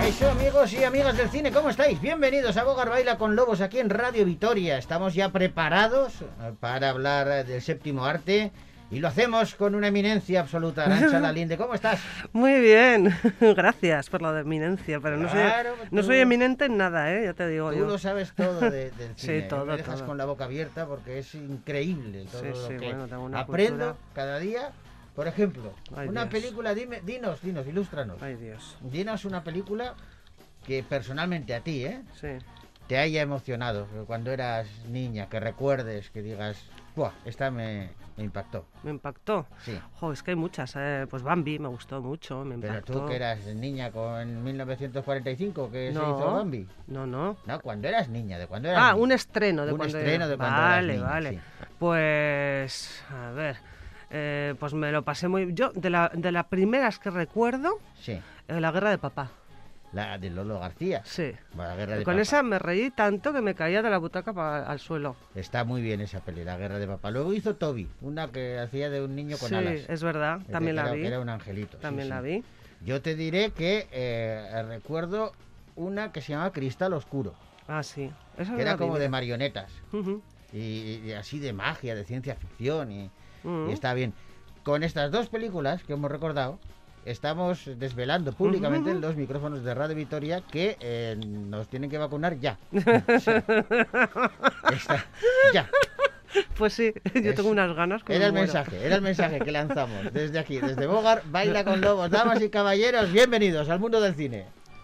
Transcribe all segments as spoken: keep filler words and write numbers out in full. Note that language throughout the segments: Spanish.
Kaixo, amigos y amigas del cine, ¿cómo estáis? Bienvenidos a Bogar Baila con Lobos aquí en Radio Vitoria. Estamos ya preparados para hablar del séptimo arte y lo hacemos con una eminencia absoluta. Arantxa Lalinde, ¿cómo estás? Muy bien, gracias por la de eminencia, pero no, Claro, soy, tú, no soy eminente en nada, ¿eh? Ya te digo tú yo. Tú lo sabes todo de, del cine. Sí, todo, Me dejas todo. con la boca abierta porque es increíble todo Sí, lo sí, que bueno, tengo una aprendo cultura. cada día. Por ejemplo, Ay, una Dios. película, dime, dinos, dinos, ilústranos. Ay, Dios. Dinos una película que personalmente a ti, ¿eh? Sí. te haya emocionado cuando eras niña, que recuerdes, que digas, ¡buah! Esta me, me impactó. Me impactó. Sí. Jo, es que hay muchas. Eh. Pues Bambi me gustó mucho, me Pero impactó. tú que eras niña con mil novecientos cuarenta y cinco, que no, se hizo Bambi. No, no. No, cuando eras niña, de cuando eras Ah, niña. un estreno de un cuando estreno era... de cuando vale, eras niña, vale. sí. Pues, a ver, eh, pues me lo pasé muy... Yo, de, la, de las primeras que recuerdo, Sí. eh, La Guerra de Papá. La de Lolo García. Sí. La guerra de Con papá. esa me reí tanto que me caía de la butaca pa, al suelo. Está muy bien esa peli, La Guerra de Papá. Luego hizo Toby, una que hacía de un niño con sí, alas. es verdad, De también que la era, vi. que era un angelito. También sí, la sí. vi. Yo te diré que eh, recuerdo una que se llama Cristal Oscuro, Ah, sí. Esa que no era la vi, como de mira. marionetas. Ujú, Y, y así de magia, de ciencia ficción, y, ujú. y está bien. Con estas dos películas que hemos recordado, estamos desvelando públicamente en los micrófonos de Radio Vitoria que eh, nos tienen que vacunar ya. O sea, está- ya. Pues sí, yo Es- tengo unas ganas que Era me el muero. mensaje, era el mensaje que lanzamos desde aquí, desde Bogar, Baila con Lobos. Damas y caballeros, bienvenidos al mundo del cine.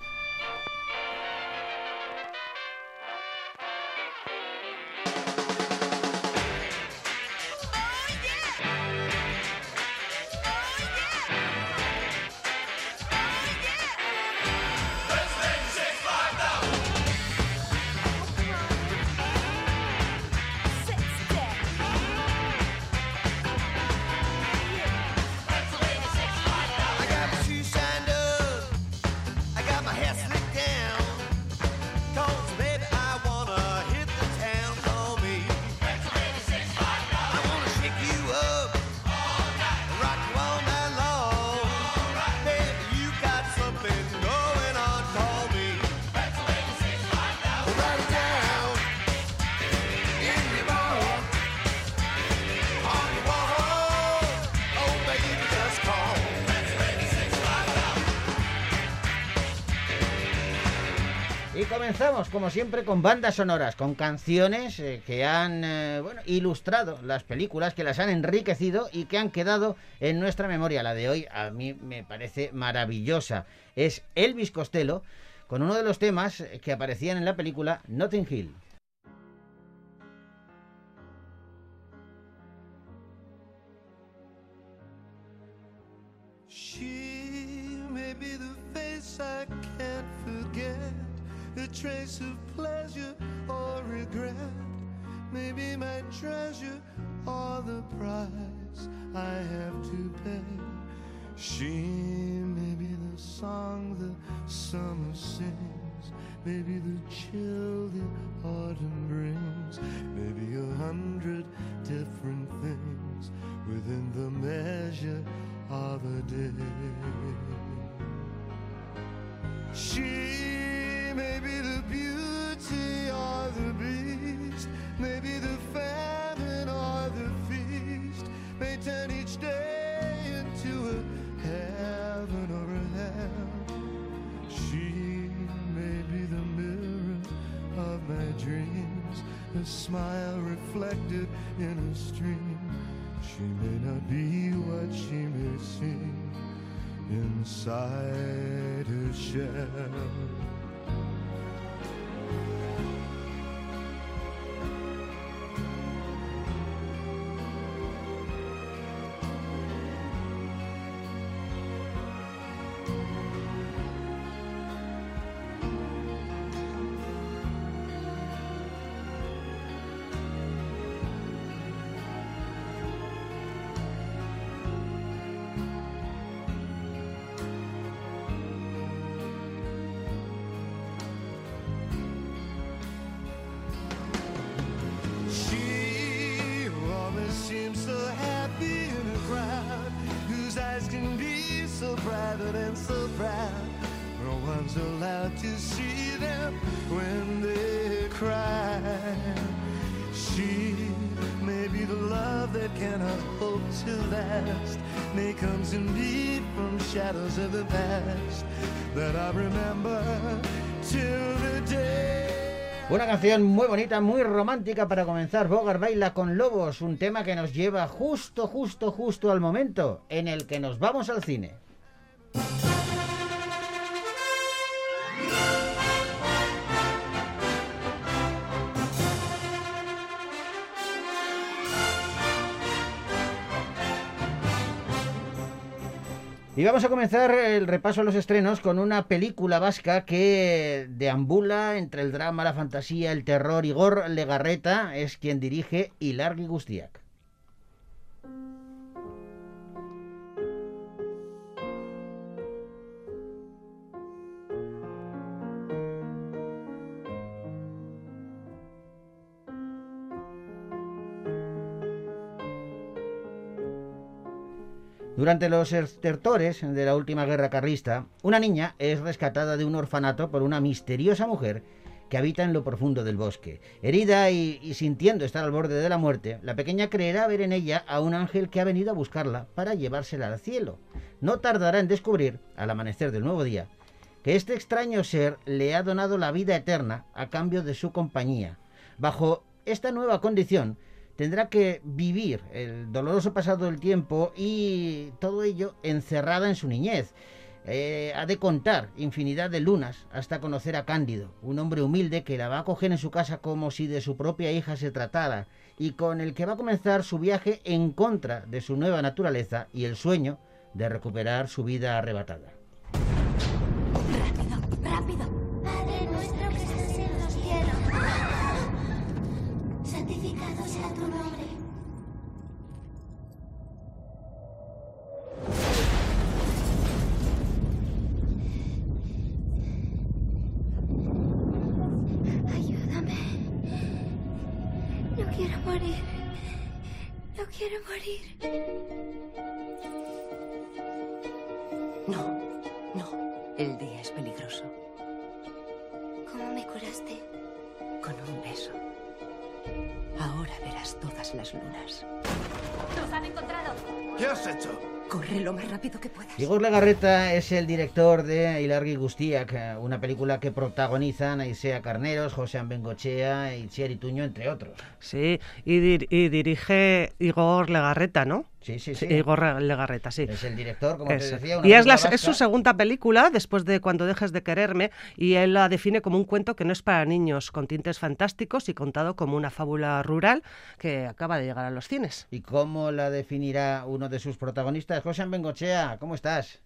I got my shoes shined up, I got my hair slicked down, 'cause baby I wanna hit the town, call me. I wanna shake you up, rock you all night long. Baby, you got something going on, call me. Right down in your bone, on your wall. Oh baby, just call. Y comenzamos, como siempre, con bandas sonoras, con canciones eh, que han eh, bueno, ilustrado las películas, que las han enriquecido y que han quedado en nuestra memoria. La de hoy a mí me parece maravillosa. Es Elvis Costello, con uno de los temas que aparecían en la película Notting Hill. She may be the face I can't forget, a trace of pleasure or regret, maybe my treasure or the price I have to pay. She may be the song the summer sings, maybe the chill the autumn brings, maybe a hundred different things within the measure of a day. She may be the beauty or the beast, maybe the famine or the feast, may turn each day into a heaven or a hell. She may be the mirror of my dreams, a smile reflected in a stream. She may not be what she may seem inside her shell. She always seems so happy in a crowd whose eyes can be so private and so proud. No one's allowed to see them when they cry. She may be the love that cannot hope to last, may comes indeed from shadows of the past that I remember till the day. Una canción muy bonita, muy romántica para comenzar. Bogart baila con lobos, un tema que nos lleva justo, justo, justo al momento en el que nos vamos al cine. Y vamos a comenzar el repaso a los estrenos con una película vasca que deambula entre el drama, la fantasía, el terror. Igor Legarreta es quien dirige Ilargi Guztiak. Durante los estertores de la última guerra carlista, una niña es rescatada de un orfanato por una misteriosa mujer que habita en lo profundo del bosque. Herida y, y sintiendo estar al borde de la muerte, la pequeña creerá ver en ella a un ángel que ha venido a buscarla para llevársela al cielo. No tardará en descubrir, al amanecer del nuevo día, que este extraño ser le ha donado la vida eterna a cambio de su compañía. Bajo esta nueva condición, tendrá que vivir el doloroso pasado del tiempo y todo ello encerrada en su niñez. Eh, ha de contar infinidad de lunas hasta conocer a Cándido, un hombre humilde que la va a acoger en su casa como si de su propia hija se tratara y con el que va a comenzar su viaje en contra de su nueva naturaleza y el sueño de recuperar su vida arrebatada. ¡Rápido, rápido! Padre nuestro que estás en los cielos, santificado sea tu nombre. Ayúdame. No quiero morir. No quiero morir. No, no. El día es peligroso. ¿Cómo me curaste? Con un beso. Ahora verás todas las lunas. ¡Nos han encontrado! ¿Qué has hecho? Corre lo más rápido que puedas. Igor Legarreta es el director de Ilargi Guztiak, una película que protagonizan Aisea Carneros, Josean Bengochea y Itziar Ituño, entre otros. Sí, y, dir y dirige Igor Legarreta, ¿no? Sí, sí, sí. Igor Legarreta, sí. Es el director, como Eso. te decía. Una Y es, la, vasca. es su segunda película, después de Cuando dejes de quererme, y él la define como un cuento que no es para niños, con tintes fantásticos y contado como una fábula rural que acaba de llegar a los cines. ¿Y cómo la definirá uno de sus protagonistas? Josean Bengochea, ¿cómo estás?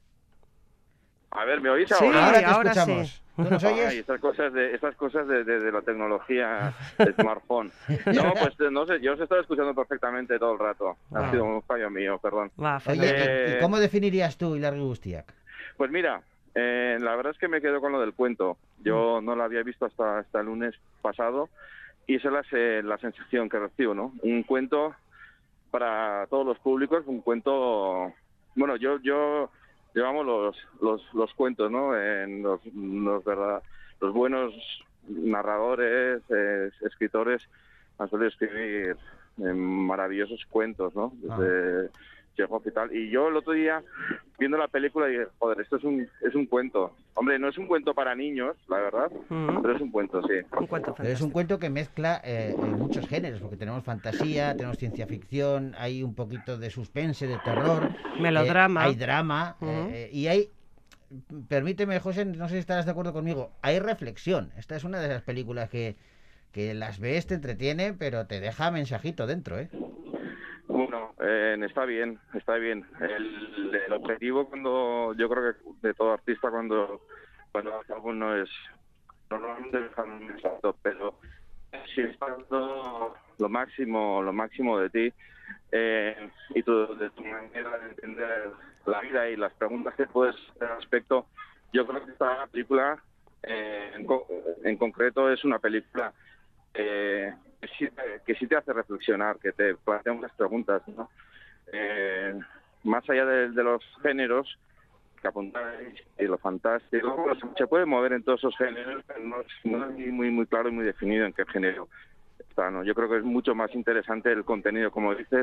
A ver, ¿me oís Sí, ahora? Ahora te ahora escuchamos. sí. ¿Tú nos oyes? Ay, estas cosas de estas cosas de, de, de la tecnología del smartphone. No, pues no sé, yo os estaba escuchando perfectamente todo el rato. Ha Wow. sido un fallo mío, perdón. Va, Oye, fenomenal. Eh, ¿y cómo definirías tú Ilargi Guztiak? Pues mira, eh, la verdad es que me quedo con lo del cuento. Yo no lo había visto hasta, hasta el lunes pasado y esa es la, se- la sensación que recibo, ¿no? Un cuento para todos los públicos, un cuento... Bueno, yo... yo llevamos los, los, los cuentos, ¿no? En los, los, verdad, los buenos narradores, eh, escritores, han solido escribir eh, maravillosos cuentos, ¿no? Desde Chekhov y tal. Y yo el otro día, viendo la película, dije, joder, esto es un, es un cuento. Hombre, no es un cuento para niños, la verdad, Ujú. pero es un cuento, sí. Un cuento Pero es un fantástico. cuento que mezcla eh, eh, muchos géneros, porque tenemos fantasía, tenemos ciencia ficción, hay un poquito de suspense, de terror. Melodrama. eh, hay drama. Ujú. eh, y hay... Permíteme, José, no sé si estarás de acuerdo conmigo, hay reflexión. Esta es una de esas películas que, que las ves, te entretiene, pero te deja mensajito dentro, ¿eh? Bueno, eh, está bien, está bien. El, el objetivo cuando, yo creo que de todo artista cuando, cuando hace algo no es, normalmente dejar un mensaje, pero si estás dando lo máximo, lo máximo de ti eh, y tu, de tu manera de entender la vida y las preguntas que puedes hacer al respecto, yo creo que esta película eh, en, co- en concreto es una película eh, que, sí, te- que sí te hace reflexionar, que te plantea muchas preguntas, ¿no? Eh, más allá de, de los géneros, que apuntáis, y lo fantástico. Bueno, se puede mover en todos esos géneros, pero no, no es muy, muy claro y muy definido en qué género está, ¿no? Yo creo que es mucho más interesante el contenido, como dices,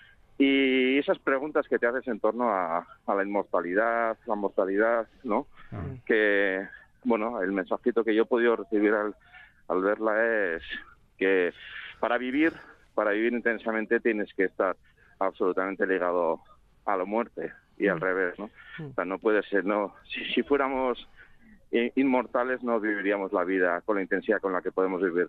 y esas preguntas que te haces en torno a, a la inmortalidad, la mortalidad, ¿no? Uh-huh. Que, bueno, el mensajito que yo he podido recibir al, al verla es que para vivir, para vivir intensamente tienes que estar absolutamente ligado a la muerte y uh-huh. al revés, ¿no? Uh-huh. O sea, no puede ser, no. Si, si fuéramos inmortales no viviríamos la vida con la intensidad con la que podemos vivir.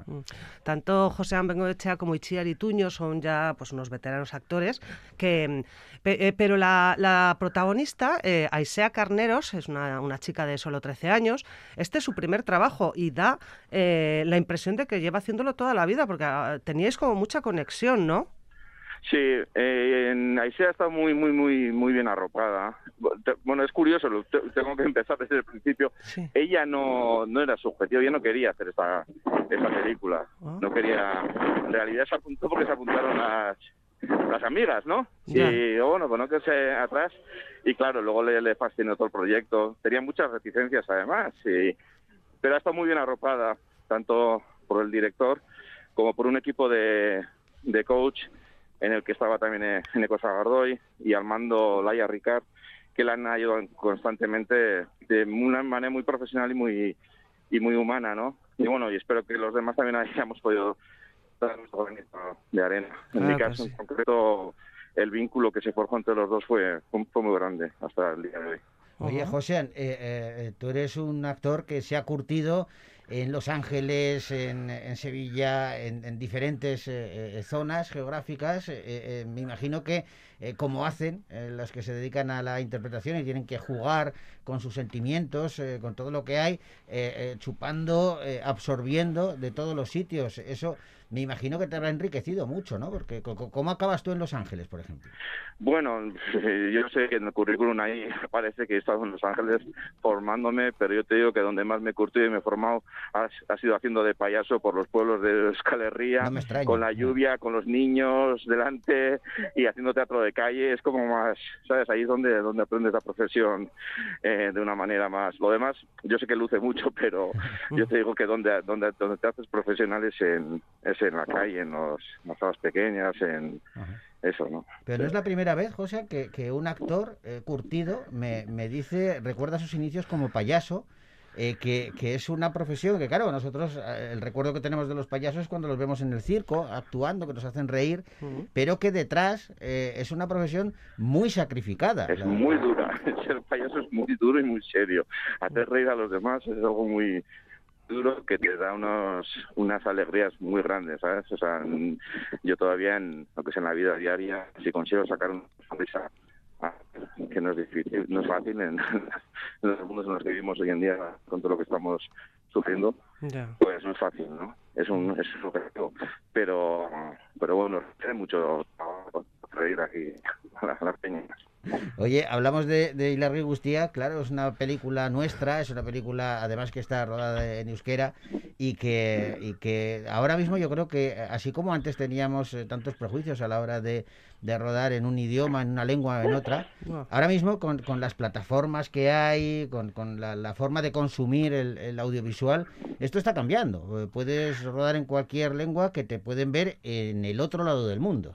Tanto Josean Bengoechea como Itziar Ituño son ya pues unos veteranos actores, que pe, pero la, la protagonista, eh, Aisea Carneros, es una, una chica de solo trece años. Este es su primer trabajo y da eh, la impresión de que lleva haciéndolo toda la vida, porque uh, teníais como mucha conexión, ¿no? Sí, eh, en Aisea está muy, muy, muy, muy bien arropada. Bueno, es curioso, lo, tengo que empezar desde el principio. Sí. Ella no, no era su objetivo, ella no quería hacer esta, esta película. Oh. No quería, en realidad se apuntó porque se apuntaron las, las amigas, ¿no? Yeah. Y bueno, pues no que se atrás. Y claro, luego le, le fascinó todo el proyecto. Tenía muchas reticencias además, y, pero ha estado muy bien arropada, tanto por el director como por un equipo de, de coach, en el que estaba también Eneco Sagardoy y al mando Laia Ricard, que la han ayudado constantemente de una manera muy profesional y muy y muy humana, ¿no? Y bueno, y espero que los demás también hayamos podido dar nuestro granito de arena. En ah, mi caso, pues sí. En concreto, el vínculo que se forjó entre los dos fue, fue muy grande hasta el día de hoy. Oye, Josean, eh, eh, tú eres un actor que se ha curtido en Los Ángeles, en, en Sevilla, en, en diferentes eh, eh, zonas geográficas. Eh, eh, me imagino que, eh, como hacen eh, las que se dedican a la interpretación y tienen que jugar con sus sentimientos, eh, con todo lo que hay, eh, eh, chupando, eh, absorbiendo de todos los sitios. Eso me imagino que te habrá enriquecido mucho, ¿no? Porque ¿cómo acabas tú en Los Ángeles, por ejemplo? Bueno, yo sé que en el currículum ahí parece que he estado en Los Ángeles formándome, pero yo te digo que donde más me he curtido y me he formado ha, ha sido haciendo de payaso por los pueblos de Euskal Herria, no me extraña, con la lluvia, no. Con los niños delante y haciendo teatro de calle. Es como más, ¿sabes? Ahí es donde, donde aprendes la profesión eh, de una manera más. Lo demás, yo sé que luce mucho, pero yo te digo que donde, donde, donde te haces profesional es en... Es en la calle, en, los, en las salas pequeñas, en Ajá. Eso, ¿no? Pero no es la primera vez, José, que, que un actor eh, curtido me, me dice, recuerda sus inicios como payaso, eh, que, que es una profesión que, claro, nosotros, eh, el recuerdo que tenemos de los payasos es cuando los vemos en el circo, actuando, que nos hacen reír, uh-huh. pero que detrás eh, es una profesión muy sacrificada. Es muy dura, ser payaso es muy duro y muy serio. Hacer reír a los demás es algo muy... duro que te da unos unas alegrías muy grandes, ¿sabes? O sea, yo todavía en lo que es en la vida diaria, si consigo sacar una sonrisa, ah, que no es difícil, no es fácil en, en los mundos en los que vivimos hoy en día con todo lo que estamos sufriendo, yeah. Pues no es fácil, ¿no? Es un es un objetivo, pero pero bueno, tiene mucho trabajo reír aquí a las, a las peñas. Oye, hablamos de, de Ilargi Guztia, claro, es una película nuestra, es una película además que está rodada en euskera y que, y que ahora mismo yo creo que así como antes teníamos eh, tantos prejuicios a la hora de, de rodar en un idioma, en una lengua o en otra, ahora mismo con, con las plataformas que hay, con, con la, la forma de consumir el, el audiovisual, esto está cambiando. Puedes rodar en cualquier lengua que te pueden ver en el otro lado del mundo.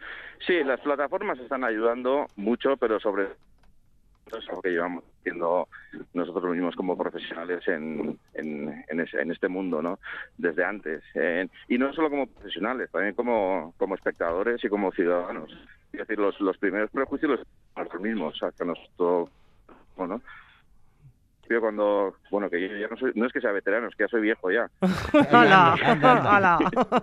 Sí, las plataformas están ayudando mucho, pero sobre todo es algo que llevamos haciendo nosotros mismos como profesionales en, en, en, ese, en este mundo, ¿no? Desde antes. Eh, y no solo como profesionales, también como, como espectadores y como ciudadanos. Es decir, los, los primeros prejuicios los nosotros mismos, o sea, que nosotros, bueno... cuando, bueno, que yo ya no soy, no es que sea veterano, es que ya soy viejo ya. ¡Hala! ¡Hala!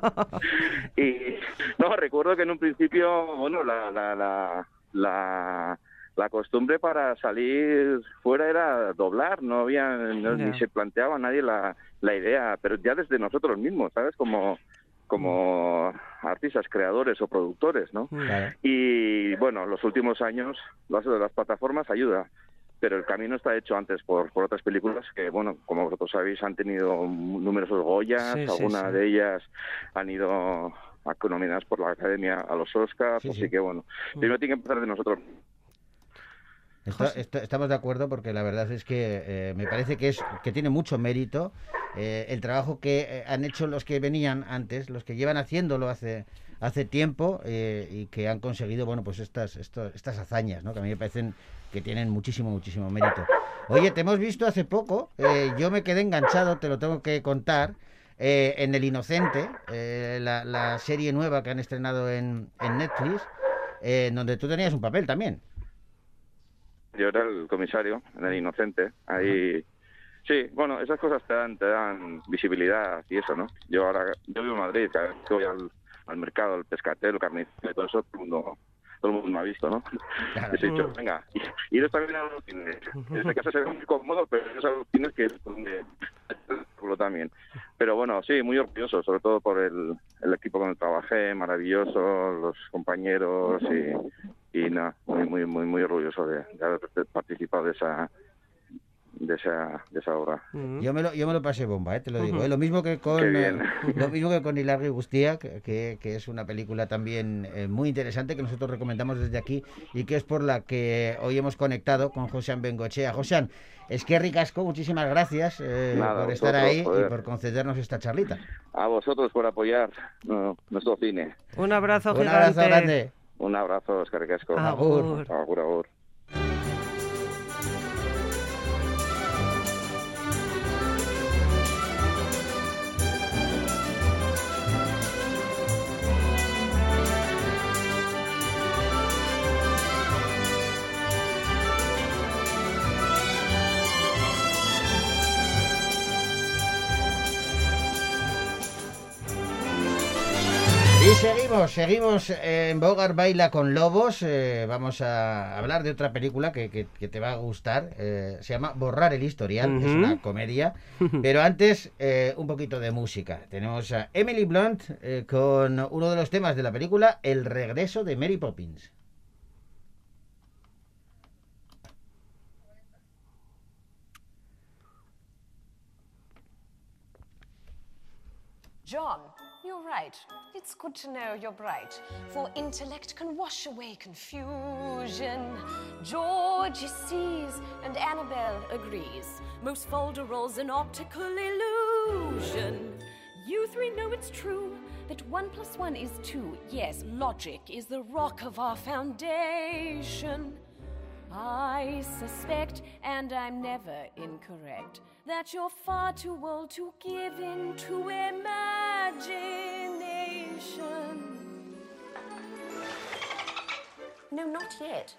Y no, recuerdo que en un principio, bueno, la, la, la, la, la costumbre para salir fuera era doblar, no había, no, yeah. ni se planteaba nadie la, la idea, pero ya desde nosotros mismos, ¿sabes? Como como artistas, creadores o productores, ¿no? Claro. Y bueno, los últimos años, las, las plataformas ayudan. Pero el camino está hecho antes por, por otras películas que, bueno, como vosotros sabéis, han tenido numerosos Goyas, sí, algunas sí, sí. de ellas han ido nominadas por la Academia a los Oscars, sí, así sí. que, bueno, primero tiene que empezar de nosotros. Esto, esto, estamos de acuerdo porque la verdad es que eh, me parece que es que tiene mucho mérito eh, el trabajo que eh, han hecho los que venían antes, los que llevan haciéndolo hace hace tiempo eh, y que han conseguido, bueno, pues estas estas, estas hazañas, ¿no? Que a mí me parecen que tienen muchísimo, muchísimo mérito. Oye, te hemos visto hace poco, eh, yo me quedé enganchado, te lo tengo que contar, eh, en El Inocente, eh, la, la serie nueva que han estrenado en, en Netflix, eh, en donde tú tenías un papel también. Yo era el comisario en El Inocente. Ahí, sí, bueno, esas cosas te dan, te dan visibilidad y eso, ¿no? Yo ahora, yo vivo en Madrid, cada vez que voy al, al mercado, al pescatero, el carnicero, todo eso, todo el mundo, todo el mundo me ha visto, ¿no? Claro. Les he dicho, venga, iros también a los cines. Desde casa se ve muy cómodo, pero iros a los cines que es donde también. Pero bueno, sí, muy orgulloso, sobre todo por el, el equipo con el que trabajé, maravilloso, los compañeros y, y nada, muy, muy, muy, muy orgulloso de, de haber participado de esa de esa de esa obra. Yo me lo yo me lo pasé bomba, ¿eh? Te lo digo. ¿eh? Lo mismo que con eh, lo mismo que con Ilargi Guztia, que, que, que es una película también eh, muy interesante que nosotros recomendamos desde aquí y que es por la que hoy hemos conectado con Josean Bengoechea. Josean, es que ricasco, muchísimas gracias eh, Nada, por estar vosotros, ahí joder. y por concedernos esta charlita. A vosotros por apoyar no, nuestro cine. Un abrazo Un gigante. abrazo grande. Un abrazo, Oscar Casco. Agur. Agur, agur. Y seguimos, seguimos en Bogart Baila con Lobos. Eh, vamos a hablar de otra película que, que, que te va a gustar. Eh, se llama Borrar el Historial, Uh-huh. es una comedia. Pero antes, eh, un poquito de música. Tenemos a Emily Blunt eh, con uno de los temas de la película, El regreso de Mary Poppins. John, you're right. It's good to know you're bright, for intellect can wash away confusion. Georgie sees and Annabelle agrees. Most folderols an optical illusion. You three know it's true that one plus one is two. Yes, logic is the rock of our foundation. I suspect, and I'm never incorrect, that you're far too old to give in to imagination. No, not yet.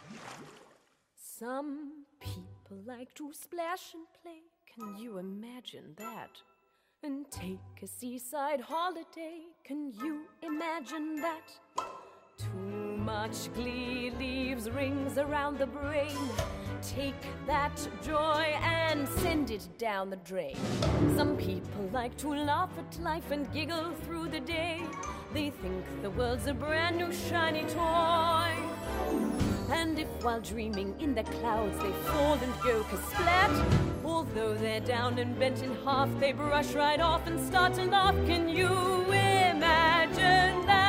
Some people like to splash and play. Can you imagine that? And take a seaside holiday. Can you imagine that? Too much glee leaves rings around the brain. Take that joy and send it down the drain. Some people like to laugh at life and giggle through the day. They think the world's a brand new shiny toy. And if while dreaming in the clouds they fall and go ka-splat, although they're down and bent in half, they brush right off and start to laugh. Can you imagine that?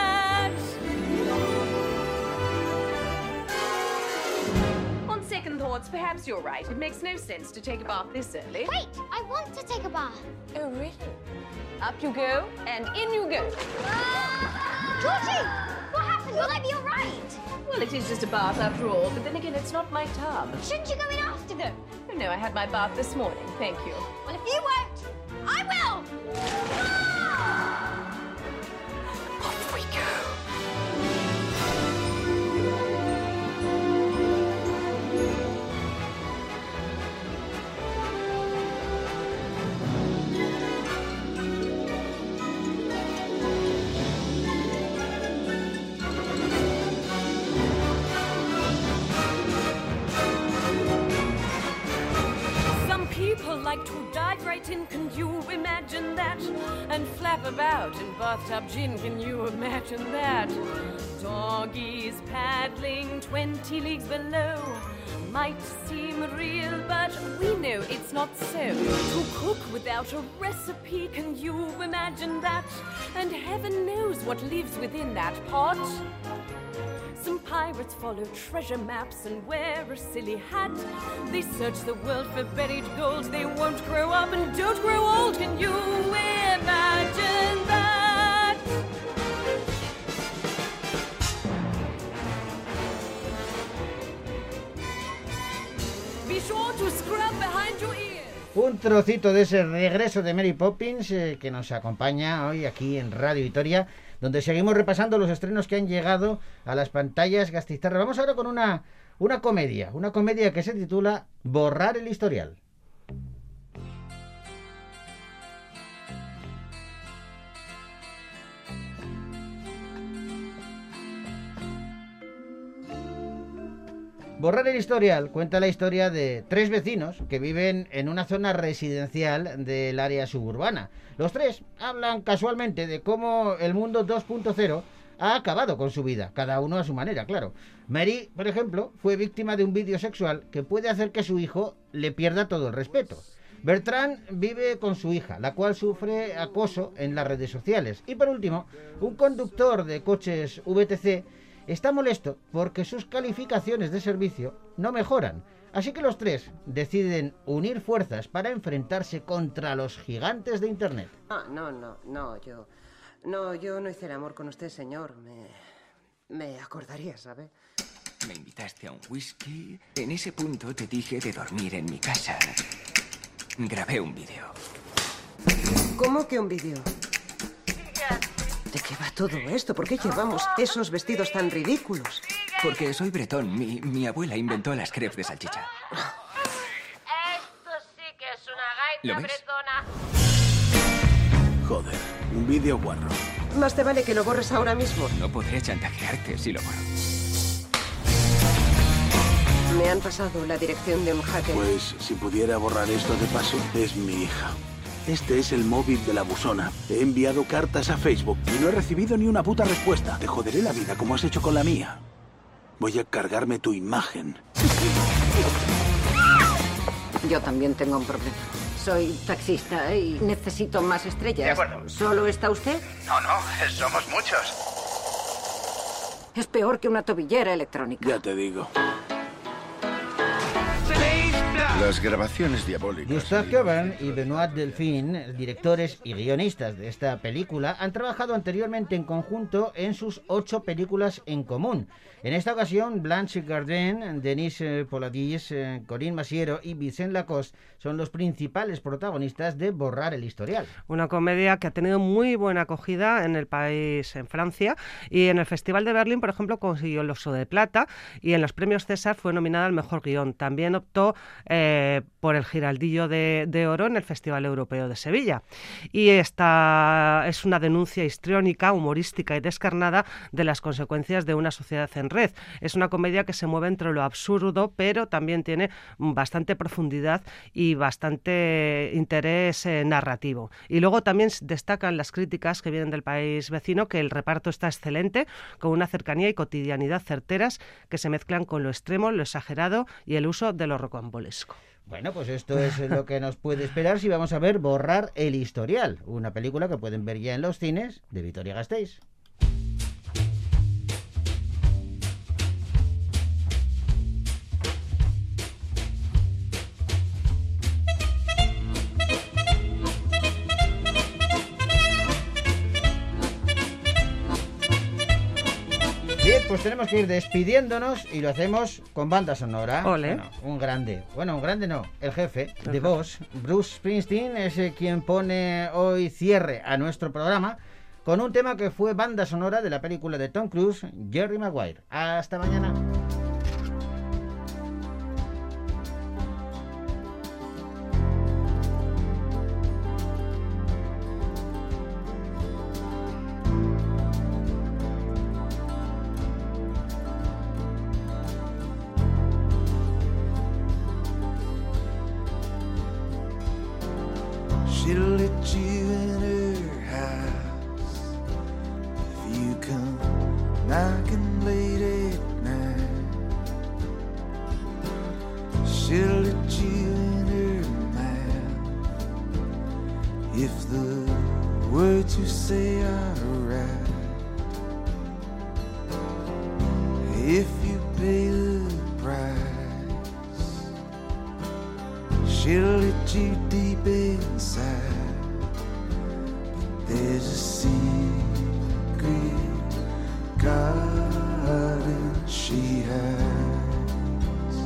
On second thoughts, perhaps you're right. It makes no sense to take a bath this early. Wait, I want to take a bath. Oh, really? Up you go, and in you go. Georgie, what happened? Will I be all right? Well, it is just a bath after all, but then again, it's not my tub. Shouldn't you go in after them? Oh, no, I had my bath this morning. Thank you. Well, if you won't, I will! Off we go. People like to dive right in, can you imagine that? And flap about in bathtub gin, can you imagine that? Doggies paddling twenty leagues below might seem real, but we know it's not so. To cook without a recipe, can you imagine that? And heaven knows what lives within that pot. Some Pirates follow treasure maps and wear a silly hat. They search the world for buried gold. They won't grow up and don't grow old. Can you imagine that? Be sure to scrub behind your ears. Un trocito de ese regreso de Mary Poppins eh, que nos acompaña hoy aquí en Radio Vitoria, donde seguimos repasando los estrenos que han llegado a las pantallas gastistarras. Vamos ahora con una, una comedia, una comedia que se titula Borrar el historial. Borrar el historial cuenta la historia de tres vecinos que viven en una zona residencial del área suburbana. Los tres hablan casualmente de cómo el mundo dos punto cero ha acabado con su vida, cada uno a su manera, claro. Mary, por ejemplo, fue víctima de un vídeo sexual que puede hacer que su hijo le pierda todo el respeto. Bertrand vive con su hija, la cual sufre acoso en las redes sociales. Y por último, un conductor de coches V T C está molesto porque sus calificaciones de servicio no mejoran. Así que los tres deciden unir fuerzas para enfrentarse contra los gigantes de Internet. Ah, no, no, no, yo... No, yo no hice el amor con usted, señor. Me... Me acordaría, ¿sabe? Me invitaste a un whisky. En ese punto te dije de dormir en mi casa. Grabé un vídeo. ¿Cómo que un vídeo? ¿De qué va todo esto? ¿Por qué llevamos esos vestidos tan ridículos? Porque soy bretón. Mi, mi abuela inventó las crepes de salchicha. Esto sí que es una gaita bretona. Joder, un vídeo guarro. Más te vale que lo borres ahora mismo. No podré chantajearte si lo borro. Me han pasado la dirección de un hacker. Pues si pudiera borrar esto de paso, es mi hija. Este es el móvil de la buzona. He enviado cartas a Facebook y no he recibido ni una puta respuesta. Te joderé la vida como has hecho con la mía. Voy a cargarme tu imagen. Yo también tengo un problema. Soy taxista y necesito más estrellas. De acuerdo. ¿Solo está usted? No, no, somos muchos. Es peor que una tobillera electrónica. Ya te digo. Las grabaciones diabólicas. Gustave Coburn y Benoit Delphine, directores y guionistas de esta película, han trabajado anteriormente en conjunto en sus ocho películas en común. En esta ocasión, Blanche Gardin, Denis Poladies, Corinne Masiero y Vincent Lacoste son los principales protagonistas de Borrar el historial. Una comedia que ha tenido muy buena acogida en el país, en Francia, y en el Festival de Berlín, por ejemplo, consiguió el Oso de Plata, y en los premios César fue nominada al mejor guión. También optó eh, por el Giraldillo de, de Oro en el Festival Europeo de Sevilla. Y esta es una denuncia histriónica, humorística y descarnada de las consecuencias de una sociedad en red. Es una comedia que se mueve entre lo absurdo, pero también tiene bastante profundidad y bastante interés eh, narrativo. Y luego también destacan las críticas que vienen del país vecino, que el reparto está excelente, con una cercanía y cotidianidad certeras que se mezclan con lo extremo, lo exagerado y el uso de lo rocambolesco. Bueno, pues esto es lo que nos puede esperar si vamos a ver Borrar el historial, una película que pueden ver ya en los cines de Vitoria-Gasteiz. Bien, pues tenemos que ir despidiéndonos y lo hacemos con banda sonora. Ole. Bueno, un grande. Bueno, un grande no, el jefe, The Boss, Bruce Springsteen, es eh, quien pone hoy cierre a nuestro programa con un tema que fue banda sonora de la película de Tom Cruise, Jerry Maguire. Hasta mañana. She'll let you in her house if you come knocking late at night. She'll let you in her mouth if the words you say are right. If She'll hit you deep inside, but there's a secret garden she hides.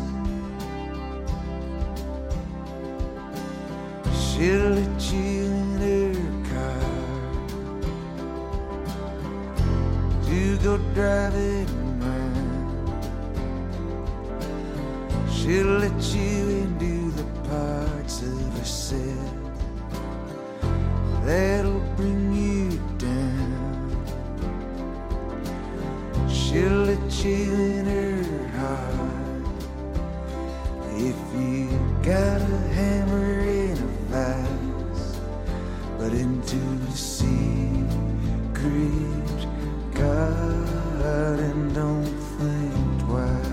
She'll let you in her car to go driving around. She'll let you into the parts of herself that'll bring you down. She'll let you in her heart if you got a hammer and a vice, but into the secret garden, don't think twice.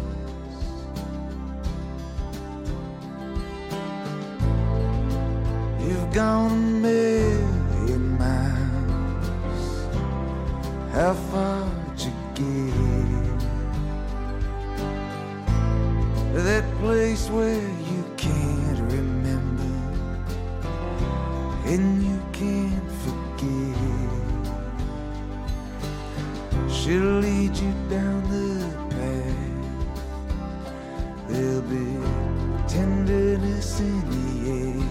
You've gone a million miles. How far'd you get? To that place where you can't remember and you can't forget. She'll lead you down the path. There'll be tenderness in the air.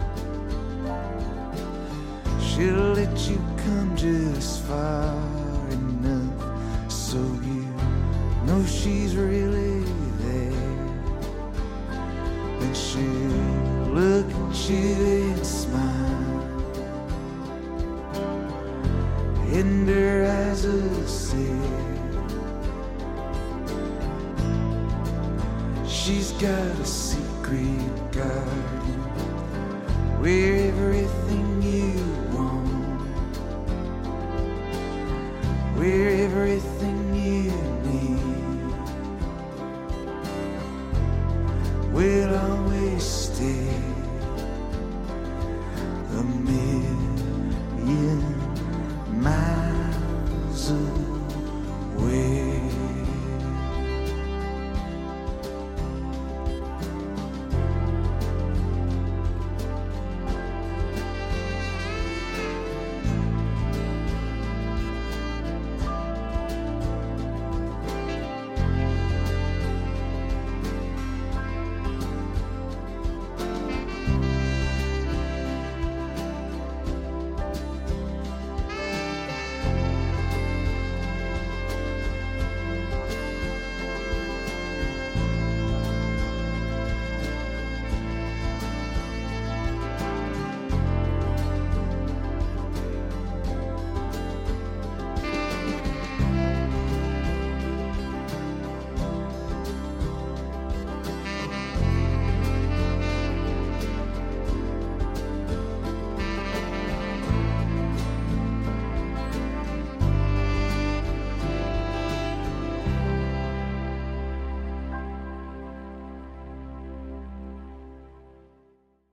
She'll let you come just far enough so you know she's really there. Then she'll look at you and smile, and her eyes will say she's got a secret garden where everything you where everything you need will always stay. The myth